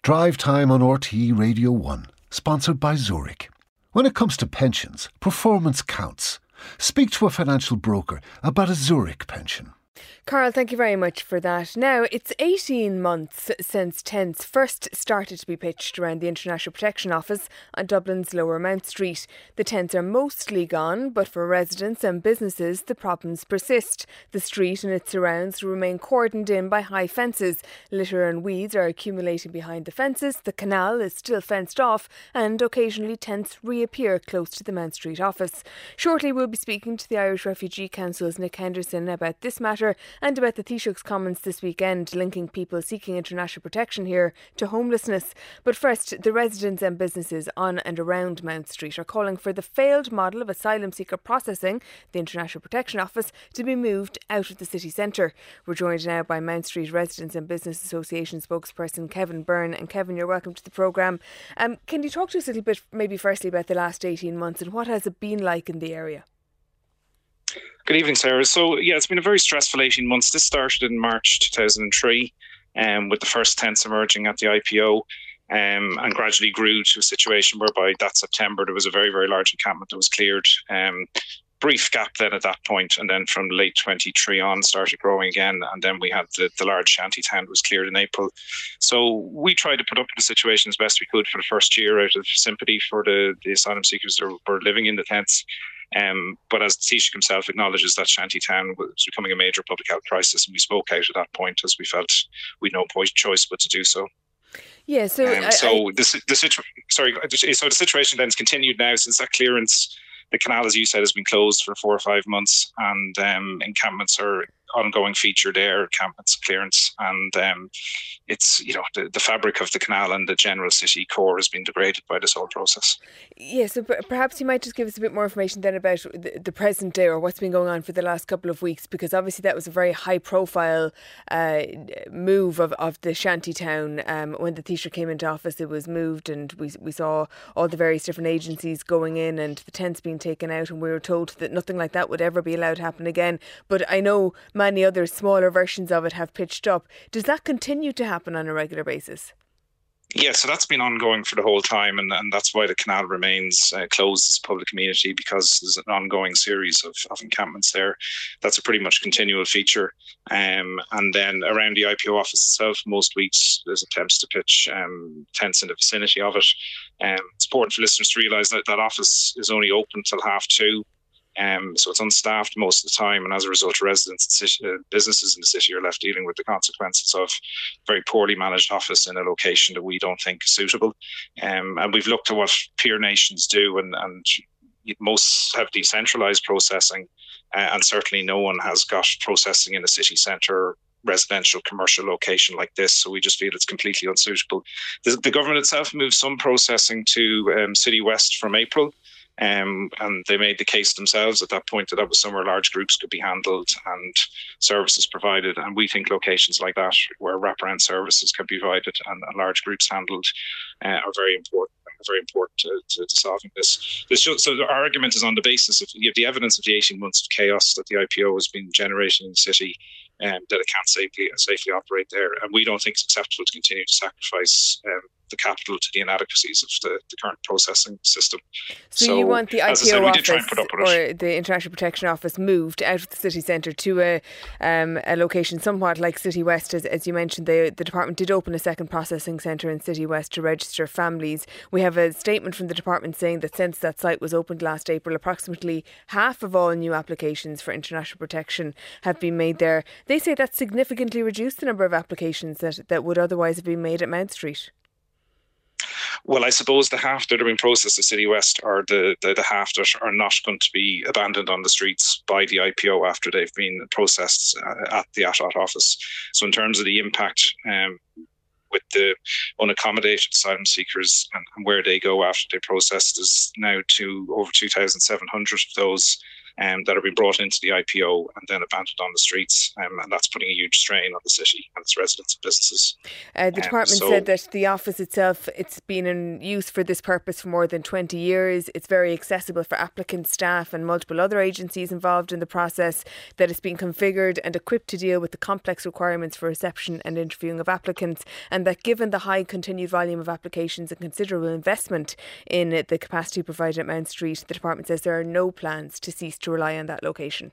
Drive Time on RTE Radio 1, sponsored by Zurich. When it comes to pensions, performance counts. Speak to a financial broker about a Zurich pension. Carl, thank you very much for that. Now, it's 18 months since tents first started to be pitched around the International Protection Office on Dublin's Lower Mount Street. The tents are mostly gone, but for residents and businesses, the problems persist. The street and its surrounds remain cordoned in by high fences. Litter and weeds are accumulating behind the fences, the canal is still fenced off, and occasionally tents reappear close to the Mount Street office. Shortly, we'll be speaking to the Irish Refugee Council's Nick Henderson about this matter and about the Taoiseach's comments this weekend linking people seeking international protection here to homelessness. But first, the residents and businesses on and around Mount Street are calling for the failed model of asylum seeker processing, the International Protection Office, to be moved out of the city centre. We're joined now by Mount Street Residents and Business Association spokesperson Kevin Byrne. And Kevin, you're welcome to the programme. Can you talk to us a little bit, maybe firstly, about the last 18 months and what has it been like in the area? Good evening, Sarah. So, it's been a very stressful 18 months. This started in March 2003 with the first tents emerging at the IPO and gradually grew to a situation whereby that September there was a very, very large encampment that was cleared. Brief gap then at that point, and then from late 23 on started growing again, and then we had the large shanty town was cleared in April. So we tried to put up with the situation as best we could for the first year out of sympathy for the asylum seekers that were living in the tents. But as the Taoiseach himself acknowledges, that shanty town was becoming a major public health crisis, and we spoke out at that point as we felt we'd no choice but to do so. Yeah. So the situation then has continued now since that clearance. The canal, as you said, has been closed for 4 or 5 months, and encampments are ongoing feature there, encampments clearance, and it's the fabric of the canal and the general city core has been degraded by this whole process. Yeah, so perhaps you might just give us a bit more information then about the present day or what's been going on for the last couple of weeks, because obviously that was a very high profile move of the shanty town. When the Taoiseach came into office, it was moved, and we saw all the various different agencies going in and the tents being taken out, and we were told that nothing like that would ever be allowed to happen again. But I know many other smaller versions of it have pitched up. Does that continue to happen on a regular basis? Yeah, so that's been ongoing for the whole time, and that's why the canal remains closed as a public amenity, because there's an ongoing series of encampments there. That's a pretty much continual feature. And then around the IPO office itself, most weeks there's attempts to pitch tents in the vicinity of it. It's important for listeners to realise that that office is only open till 2:30. So it's unstaffed most of the time, and as a result, residents and businesses in the city are left dealing with the consequences of a very poorly managed office in a location that we don't think is suitable. And we've looked at what peer nations do, and most have decentralised processing, and certainly no one has got processing in a city centre, residential commercial location like this. So we just feel it's completely unsuitable. The government itself moved some processing to City West from April. And they made the case themselves at that point that was somewhere large groups could be handled and services provided. And we think locations like that, where wraparound services can be provided and large groups handled, are very important. Very important to solving this. So our argument is on the basis of the evidence of the 18 months of chaos that the IPO has been generating in the city, that it can't safely operate there. And we don't think it's acceptable to continue to sacrifice the capital to the inadequacies of the current processing system. So you want the IPO office or the International Protection Office moved out of the city centre to a location somewhat like City West. As you mentioned, the department did open a second processing centre in City West to register families. We have a statement from the department saying that since that site was opened last April, approximately half of all new applications for international protection have been made there. They say that significantly reduced the number of applications that would otherwise have been made at Mount Street. Well, I suppose the half that are being processed at City West are the half that are not going to be abandoned on the streets by the IPO after they've been processed at the ATOT office. So in terms of the impact with the unaccommodated asylum seekers and where they go after they process, there's now over 2,700 of those that are being brought into the IPO and then abandoned on the streets, and that's putting a huge strain on the city and its residents and businesses. The department said that the office itself, it's been in use for this purpose for more than 20 years. It's very accessible for applicants, staff and multiple other agencies involved in the process, that it's been configured and equipped to deal with the complex requirements for reception and interviewing of applicants, and that given the high continued volume of applications and considerable investment in the capacity provided at Mount Street, the department says there are no plans to cease to rely on that location.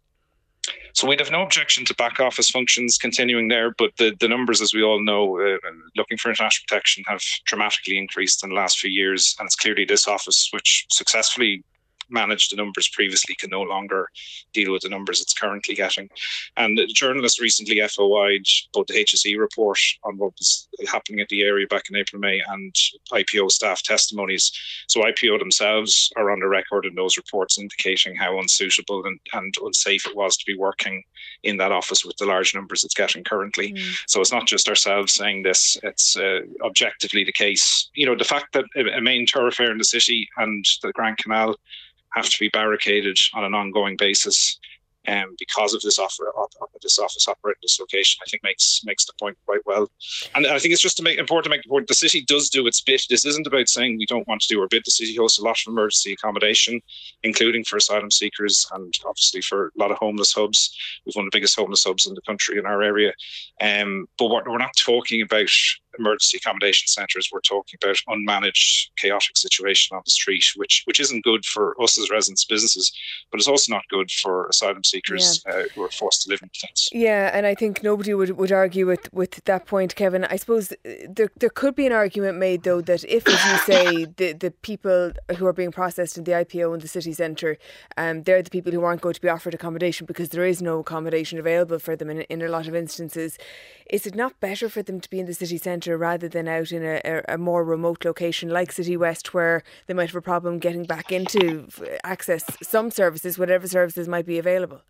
So we'd have no objection to back office functions continuing there, but the numbers, as we all know, looking for international protection have dramatically increased in the last few years, and it's clearly this office, which successfully managed the numbers previously, can no longer deal with the numbers it's currently getting. And the journalist recently FOI'd both the HSE report on what was happening at the area back in April, May, and IPO staff testimonies. So IPO themselves are on the record in those reports indicating how unsuitable and unsafe it was to be working in that office with the large numbers it's getting currently. So it's not just ourselves saying this, it's objectively the case. You know, the fact that a main thoroughfare in the city and the Grand Canal have to be barricaded on an ongoing basis because of this office operating this location, I think makes the point quite well. And I think it's just important to make the point, the city does do its bit. This isn't about saying we don't want to do our bit. The city hosts a lot of emergency accommodation, including for asylum seekers and obviously for a lot of homeless hubs. We've one of the biggest homeless hubs in the country in our area. But we're not talking about emergency accommodation centres. We're talking about unmanaged, chaotic situation on the street, which isn't good for us as residents, businesses, but it's also not good for asylum seekers who are forced to live in tents. Yeah, and I think nobody would argue with that point, Kevin. I suppose there could be an argument made, though, that if, as you say, the people who are being processed in the IPO in the city centre, they're the people who aren't going to be offered accommodation because there is no accommodation available for them in a lot of instances. Is it not better for them to be in the city centre rather than out in a more remote location like City West, where they might have a problem getting back into access some services, whatever services might be available?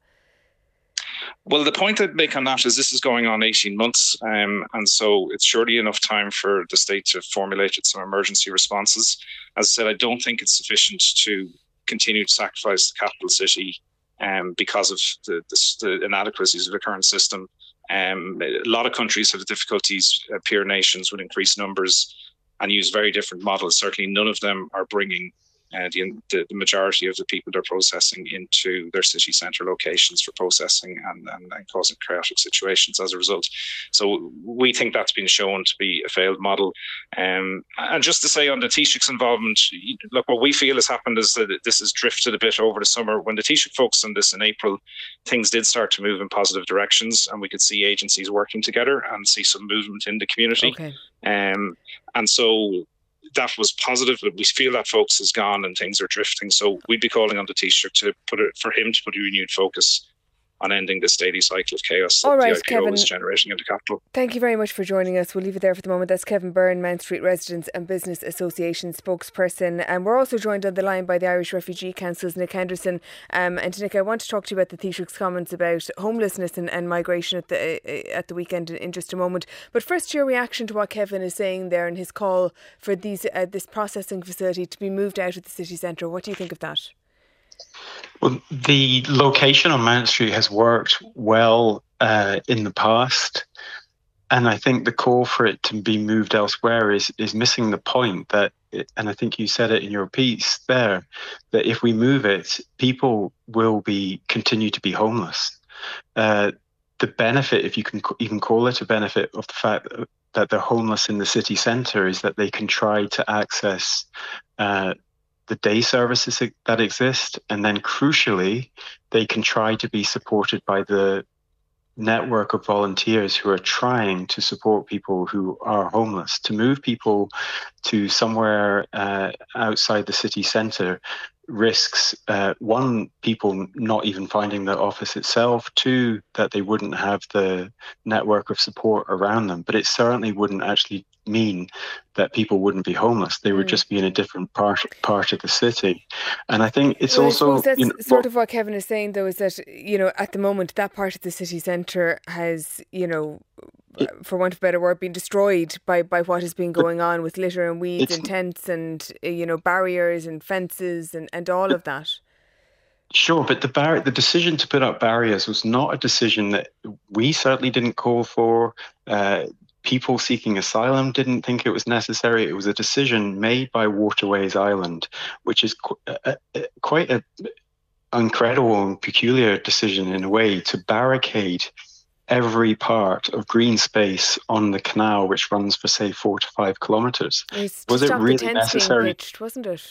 Well, the point I'd make on that is this is going on 18 months, and so it's surely enough time for the state to formulate some emergency responses. As I said, I don't think it's sufficient to continue to sacrifice the capital city because of the inadequacies of the current system. A lot of countries have difficulties, peer nations with increased numbers, and use very different models. Certainly none of them are bringing the majority of the people they're processing into their city centre locations for processing and causing chaotic situations as a result. So we think that's been shown to be a failed model. And just to say on the Taoiseach's involvement, look, what we feel has happened is that this has drifted a bit over the summer. When the Taoiseach focused on this in April, things did start to move in positive directions, and we could see agencies working together and see some movement in the community. Okay. And so that was positive, but we feel that focus is gone and things are drifting. So we'd be calling on the Taoiseach for him to put a renewed focus on ending this daily cycle of chaos All right, the IPO Kevin, is generating in the capital. Thank you very much for joining us. We'll leave it there for the moment. That's Kevin Byrne, Mount Street Residents and Business Association spokesperson. And we're also joined on the line by the Irish Refugee Council's Nick Henderson. And Nick, I want to talk to you about the Taoiseach's comments about homelessness and migration at the weekend in just a moment. But first, your reaction to what Kevin is saying there and his call for this processing facility to be moved out of the city centre. What do you think of that? Well, the location on Mount Street has worked well in the past, and I think the call for it to be moved elsewhere is missing the point that, and I think you said it in your piece there, that if we move it, people will continue to be homeless. The benefit, if you can even call it a benefit, of the fact that they're homeless in the city centre is that they can try to access the day services that exist, and then crucially, they can try to be supported by the network of volunteers who are trying to support people who are homeless. To move people to somewhere outside the city centre risks, one, people not even finding the office itself, two, that they wouldn't have the network of support around them, but it certainly wouldn't actually mean that people wouldn't be homeless. They would just be in a different part of the city. And I think it's also... I suppose that's sort of what Kevin is saying, though, is that, at the moment, that part of the city centre has, for want of a better word, been destroyed by what has been going on with litter and weeds and tents and, barriers and fences and all of that. Sure, but the decision to put up barriers was not a decision that we certainly didn't call for. People seeking asylum didn't think it was necessary. It was a decision made by Waterways Ireland, which is quite an incredible and peculiar decision in a way, to barricade every part of green space on the canal, which runs for, say, 4 to 5 kilometres. Was it really necessary? Being pitched, wasn't it?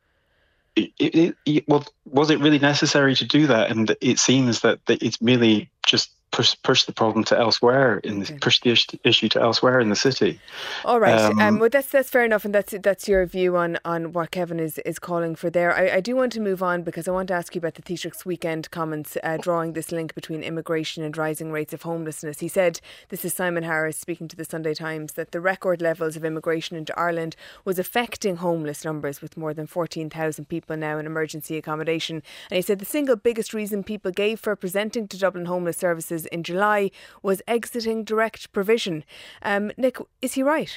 Well, was it really necessary to do that? And it seems that it's merely just push the problem to elsewhere, push the issue to elsewhere in the city. All right. Well, that's fair enough, and that's your view on what Kevin is calling for there. I do want to move on because I want to ask you about the Taoiseach's weekend comments, drawing this link between immigration and rising rates of homelessness. He said, this is Simon Harris speaking to the Sunday Times, that the record levels of immigration into Ireland was affecting homeless numbers, with more than 14,000 people now in emergency accommodation. And he said the single biggest reason people gave for presenting to Dublin Homeless Services in July was exiting direct provision. Nick, is he right?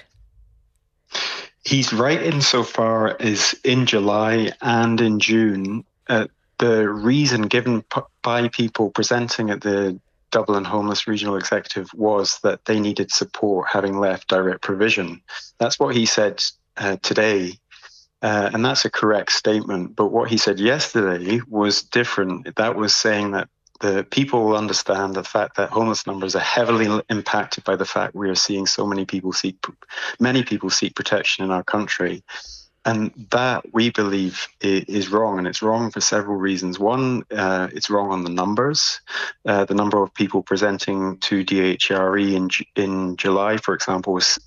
He's right insofar as in July and in June, the reason given by people presenting at the Dublin Homeless Regional Executive was that they needed support having left direct provision. That's what he said today. And that's a correct statement. But what he said yesterday was different. That was saying that the people will understand the fact that homeless numbers are heavily impacted by the fact we are seeing so many people seek protection in our country. And that, we believe, is wrong, and it's wrong for several reasons. One, it's wrong on the numbers. The number of people presenting to DHRE in July, for example, was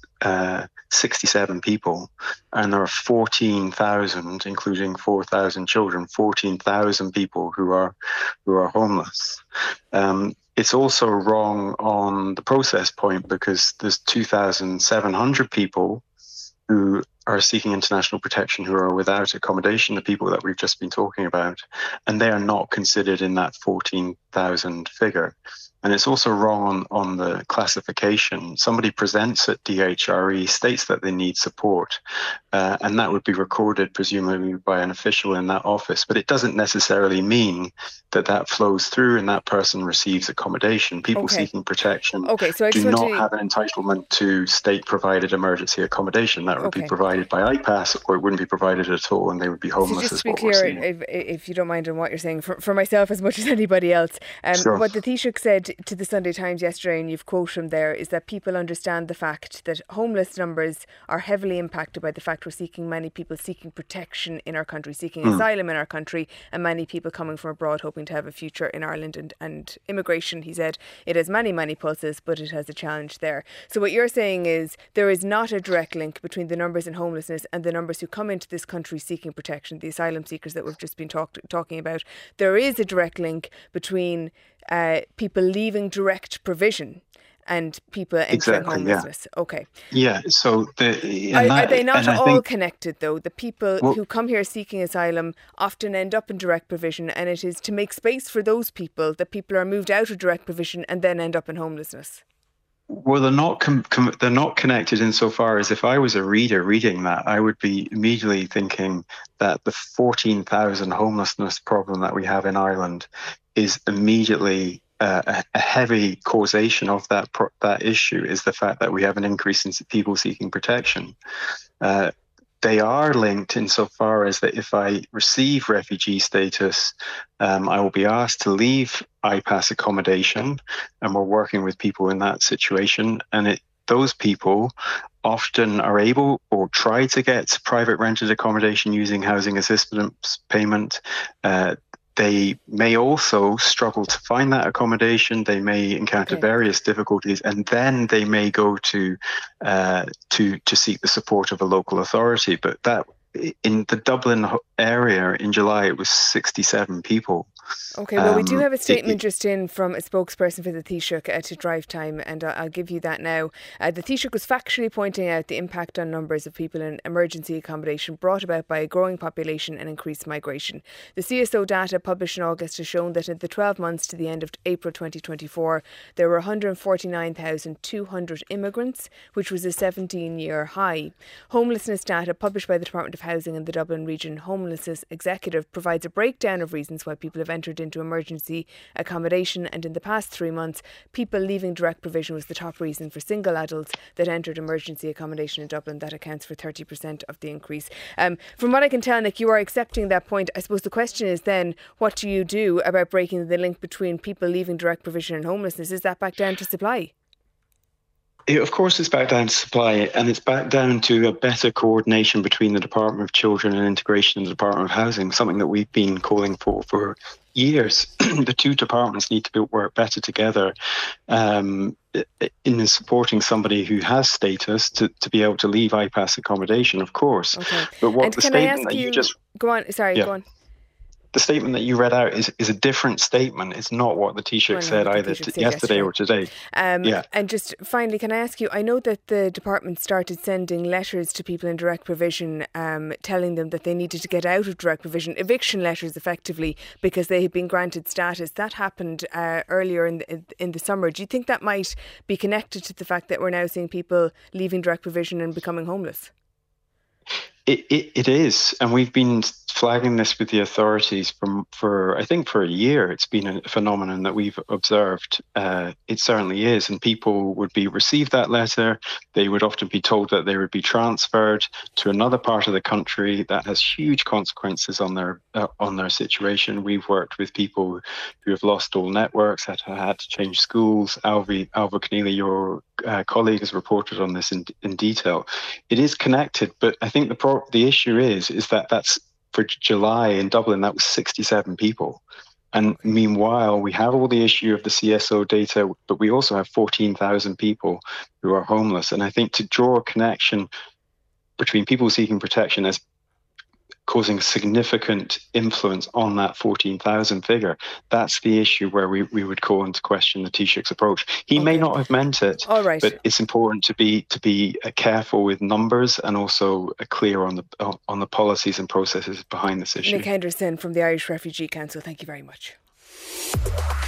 67 people, and there are 14,000, including 4,000 children, 14,000 people who are homeless. It's also wrong on the process point, because there's 2,700 people who are seeking international protection who are without accommodation, the people that we've just been talking about, and they are not considered in that 14,000 figure. And it's also wrong on the classification. Somebody presents at DHRE, states that they need support, and that would be recorded presumably by an official in that office. But it doesn't necessarily mean that flows through and that person receives accommodation. People seeking protection do not have an entitlement to state-provided emergency accommodation. That would be provided by IPAS, or it wouldn't be provided at all, and they would be homeless. So just to be clear, if you don't mind on what you're saying, for myself as much as anybody else, what the Taoiseach said to the Sunday Times yesterday, and you've quoted him there, is that people understand the fact that homeless numbers are heavily impacted by the fact we're seeing many people seeking protection in our country, seeking asylum in our country, and many people coming from abroad hoping to have a future in Ireland. And immigration, he said, it has many pulses, but it has a challenge there. So what you're saying is there is not a direct link between the numbers in homelessness and the numbers who come into this country seeking protection, the asylum seekers that we've just been talking about. There is a direct link between people leaving direct provision and people entering homelessness. Yeah. Okay. Yeah. So are they not all connected though? The people who come here seeking asylum often end up in direct provision, and it is to make space for those people that people are moved out of direct provision and then end up in homelessness. Well, they're not they're not connected insofar as if I was a reader reading that, I would be immediately thinking that the 14,000 homelessness problem that we have in Ireland is immediately a heavy causation of that issue, is the fact that we have an increase in people seeking protection. They are linked insofar as that if I receive refugee status, I will be asked to leave IPAS accommodation, and we're working with people in that situation. And those people often are able or try to get private rented accommodation using housing assistance payment. They may also struggle to find that accommodation. They may encounter various difficulties, and then they may go to seek the support of a local authority. But that in the Dublin area in July, it was 67 people. OK, well, we do have a statement just in from a spokesperson for the Taoiseach to Drive Time, and I'll give you that now. The Taoiseach was factually pointing out the impact on numbers of people in emergency accommodation brought about by a growing population and increased migration. The CSO data published in August has shown that in the 12 months to the end of April 2024, there were 149,200 immigrants, which was a 17-year high. Homelessness data published by the Department of Housing and the Dublin Region Homelessness Executive provides a breakdown of reasons why people have entered into emergency accommodation, and in the past 3 months, people leaving direct provision was the top reason for single adults that entered emergency accommodation in Dublin. That accounts for 30% of the increase. From what I can tell, Nick, you are accepting that point. I suppose the question is then, what do you do about breaking the link between people leaving direct provision and homelessness? Is that back down to supply? Of course, it's back down to supply, and it's back down to a better coordination between the Department of Children and Integration and the Department of Housing, something that we've been calling for years. The two departments need to work better together in supporting somebody who has status to be able to leave IPAS accommodation, of course. Okay. But what and the can statement I ask that you just... Go on, sorry, yeah. Go on. The statement that you read out is a different statement. It's not what the Taoiseach said either yesterday or today. And just finally, can I ask you, I know that the department started sending letters to people in direct provision telling them that they needed to get out of direct provision, eviction letters effectively, because they had been granted status. That happened earlier in the summer. Do you think that might be connected to the fact that we're now seeing people leaving direct provision and becoming homeless? It is, and we've been flagging this with the authorities for a year. It's been a phenomenon that we've observed. It certainly is, and people would receive that letter. They would often be told that they would be transferred to another part of the country. That has huge consequences on their situation. We've worked with people who have lost all networks, that had to change schools. Alva Keneally, your colleague, has reported on this in detail. It is connected, but I think the issue is that that's for July in Dublin, that was 67 people. And meanwhile, we have all the issue of the CSO data, but we also have 14,000 people who are homeless. And I think to draw a connection between people seeking protection as causing significant influence on that 14,000 figure, that's the issue where we would call into question the Taoiseach's approach. He may not have meant it, but it's important to be careful with numbers and also clear on the policies and processes behind this issue. Nick Henderson from the Irish Refugee Council, thank you very much.